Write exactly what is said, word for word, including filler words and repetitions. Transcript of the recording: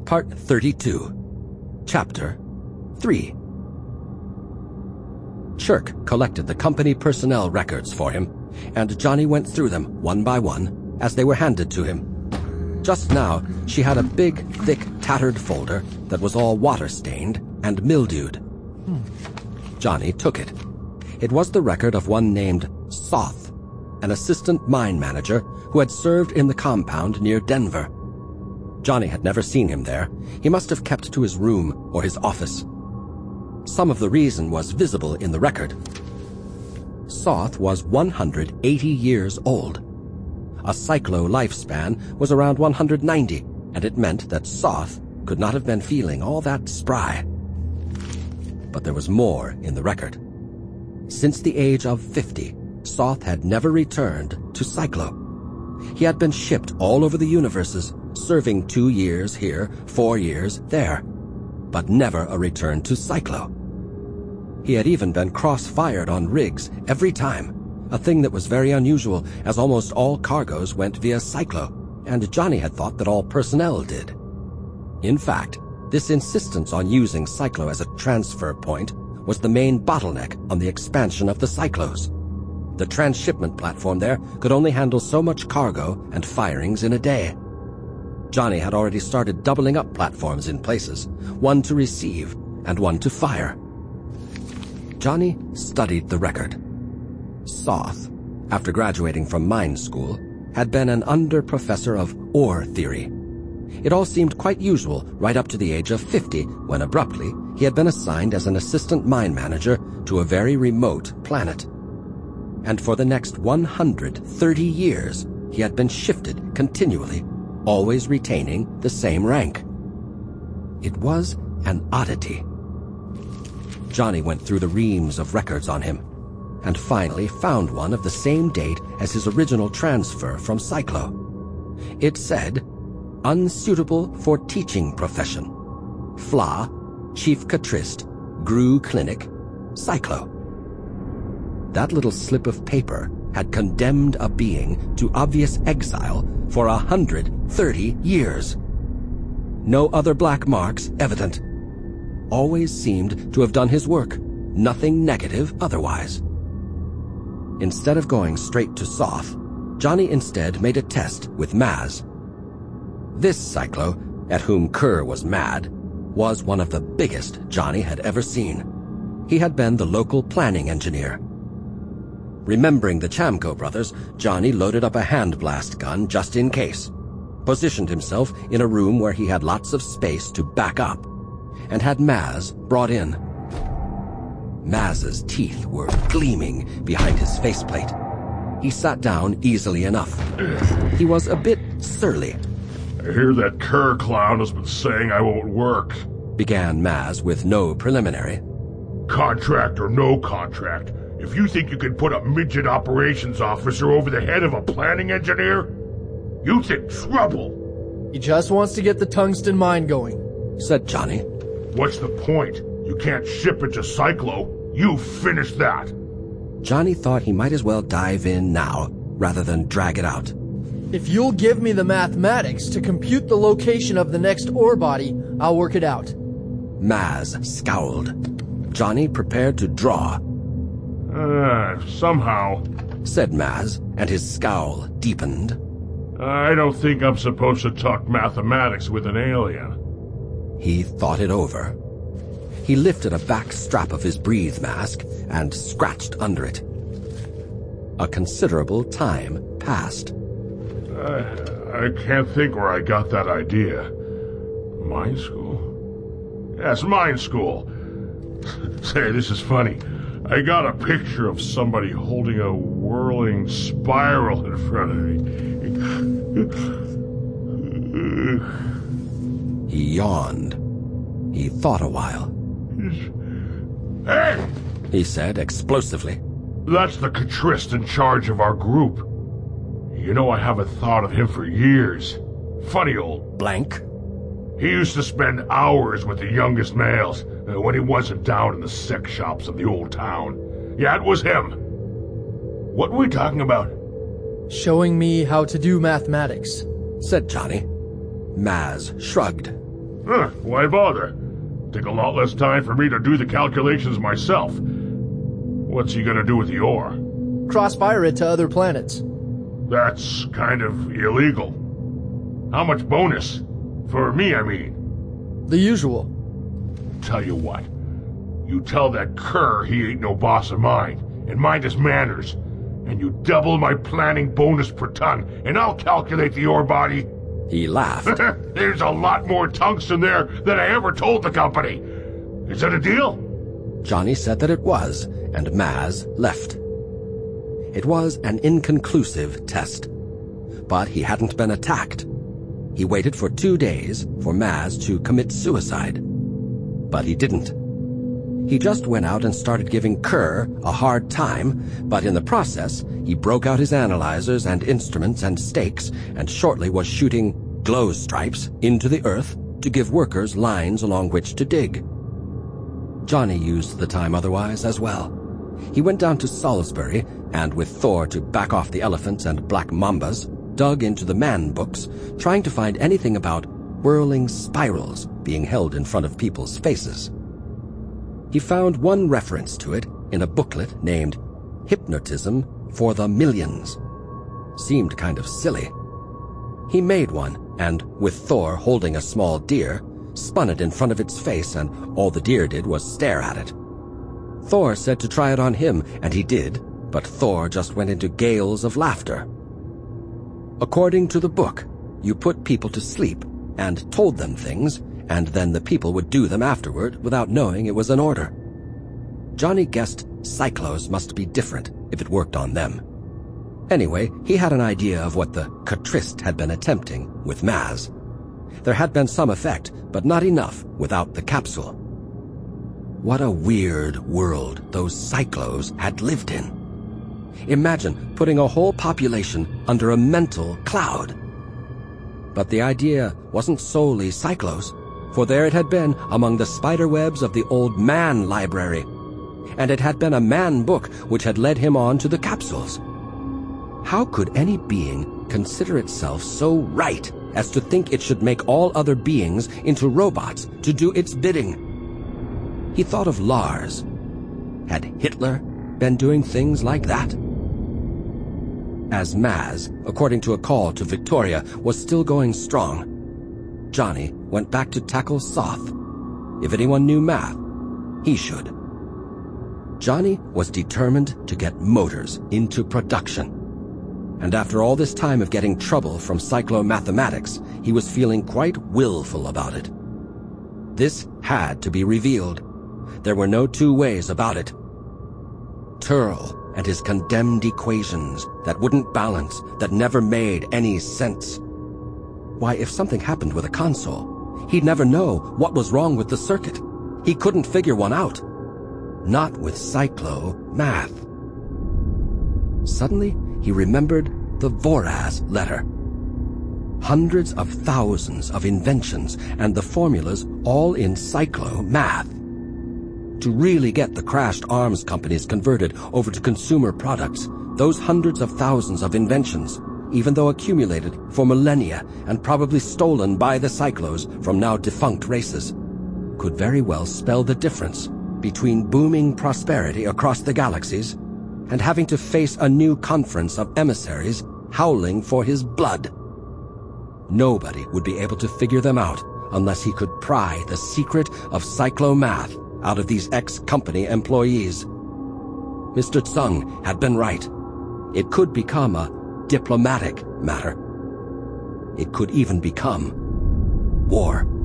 Part thirty-two. Chapter three. Chirk collected the company personnel records for him, and Johnny went through them one by one as they were handed to him. Just now, she had a big, thick, tattered folder that was all water-stained and mildewed. Hmm. Johnny took it. It was the record of one named Soth, an assistant mine manager who had served in the compound near Denver. Johnny had never seen him there. He must have kept to his room or his office. Some of the reason was visible in the record. Soth was one hundred eighty years old. A cyclo lifespan was around one hundred ninety, and it meant that Soth could not have been feeling all that spry. But there was more in the record. Since the age of fifty, Soth had never returned to Cyclo. He had been shipped all over the universes, serving two years here, four years there, but never a return to Cyclo. He had even been cross-fired on rigs every time, a thing that was very unusual, as almost all cargoes went via Cyclo, and Johnny had thought that all personnel did. In fact, this insistence on using Cyclo as a transfer point was the main bottleneck on the expansion of the Cyclos. The transshipment platform there could only handle so much cargo and firings in a day. Johnny had already started doubling up platforms in places, one to receive and one to fire. Johnny studied the record. Soth, after graduating from mine school, had been an under-professor of ore theory. It all seemed quite usual right up to the age of fifty, when abruptly he had been assigned as an assistant mine manager to a very remote planet. And for the next one hundred thirty years, he had been shifted continually, always retaining the same rank. It was an oddity. Johnny went through the reams of records on him, and finally found one of the same date as his original transfer from Cyclo. It said, "Unsuitable for teaching profession. F L A, Chief Catrist, G R U Clinic, Cyclo." That little slip of paper had condemned a being to obvious exile for a hundred thirty years. No other black marks evident. Always seemed to have done his work, nothing negative otherwise. Instead of going straight to Soth, Johnny instead made a test with Maz. This Cyclo, at whom Kerr was mad, was one of the biggest Johnny had ever seen. He had been the local planning engineer. Remembering the Chamco brothers, Johnny loaded up a hand-blast gun just in case, positioned himself in a room where he had lots of space to back up, and had Maz brought in. Maz's teeth were gleaming behind his faceplate. He sat down easily enough. He was a bit surly. "I hear that Kerr clown has been saying I won't work," began Maz with no preliminary. "Contract or no contract, if you think you can put a midget operations officer over the head of a planning engineer, you're in trouble." "He just wants to get the tungsten mine going," said Johnny. "What's the point? You can't ship it to Cyclo. You finish that." Johnny thought he might as well dive in now, rather than drag it out. "If you'll give me the mathematics to compute the location of the next ore body, I'll work it out." Maz scowled. Johnny prepared to draw. Uh, somehow, said Maz, and his scowl deepened. I don't think I'm supposed to talk mathematics with an alien. He thought it over. He lifted a back strap of his breathe mask and scratched under it. A considerable time passed. I, I can't think where I got that idea. Mine school? Yes, mine school. Say, this is funny. I got a picture of somebody holding a whirling spiral in front of me. He yawned. He thought a while. Hey! He said explosively. That's the Catrist in charge of our group. You know, I haven't thought of him for years. Funny old blank. He used to spend hours with the youngest males uh, when he wasn't down in the sex shops of the old town. Yeah, it was him. What were we talking about? Showing me how to do mathematics, said Johnny. Maz shrugged. Huh, why bother? Take a lot less time for me to do the calculations myself. What's he gonna do with the ore? Crossfire it to other planets. That's kind of illegal. How much bonus? For me, I mean. The usual. Tell you what. You tell that cur he ain't no boss of mine, and mind his manners. And you double my planning bonus per ton, and I'll calculate the ore body. He laughed. There's a lot more tungsten there than I ever told the company. Is that a deal? Johnny said that it was, and Maz left. It was an inconclusive test, but he hadn't been attacked. He waited for two days for Maz to commit suicide, but he didn't. He just went out and started giving Kerr a hard time, but in the process, he broke out his analyzers and instruments and stakes, and shortly was shooting glow stripes into the earth to give workers lines along which to dig. Johnny used the time otherwise as well. He went down to Salisbury, and with Thor to back off the elephants and black mambas, dug into the man books, trying to find anything about whirling spirals being held in front of people's faces. He found one reference to it in a booklet named Hypnotism for the Millions. Seemed kind of silly. He made one, and with Thor holding a small deer, spun it in front of its face, and all the deer did was stare at it. Thor said to try it on him, and he did, but Thor just went into gales of laughter. According to the book, you put people to sleep and told them things, and then the people would do them afterward without knowing it was an order. Johnny guessed Cyclos must be different if it worked on them. Anyway, he had an idea of what the Catrist had been attempting with Maz. There had been some effect, but not enough without the capsule. What a weird world those Cyclos had lived in. Imagine putting a whole population under a mental cloud. But the idea wasn't solely Cyclos, for there it had been among the spiderwebs of the old man library, and it had been a man book which had led him on to the capsules. How could any being consider itself so right as to think it should make all other beings into robots to do its bidding? He thought of Lars. Had Hitler been doing things like that? As Maz, according to a call to Victoria, was still going strong, Johnny went back to tackle Soth. If anyone knew math, he should. Johnny was determined to get motors into production. And after all this time of getting trouble from cyclomathematics, he was feeling quite willful about it. This had to be revealed. There were no two ways about it. Turl and his condemned equations that wouldn't balance, that never made any sense. Why, if something happened with a console, he'd never know what was wrong with the circuit. He couldn't figure one out. Not with cyclo-math. Suddenly, he remembered the Voraz letter. Hundreds of thousands of inventions and the formulas all in cyclo-math. To really get the crashed arms companies converted over to consumer products, those hundreds of thousands of inventions, even though accumulated for millennia and probably stolen by the Cyclos from now defunct races, could very well spell the difference between booming prosperity across the galaxies and having to face a new conference of emissaries howling for his blood. Nobody would be able to figure them out unless he could pry the secret of cyclo-math out of these ex-company employees. Mister Tseng had been right. It could become a diplomatic matter. It could even become war.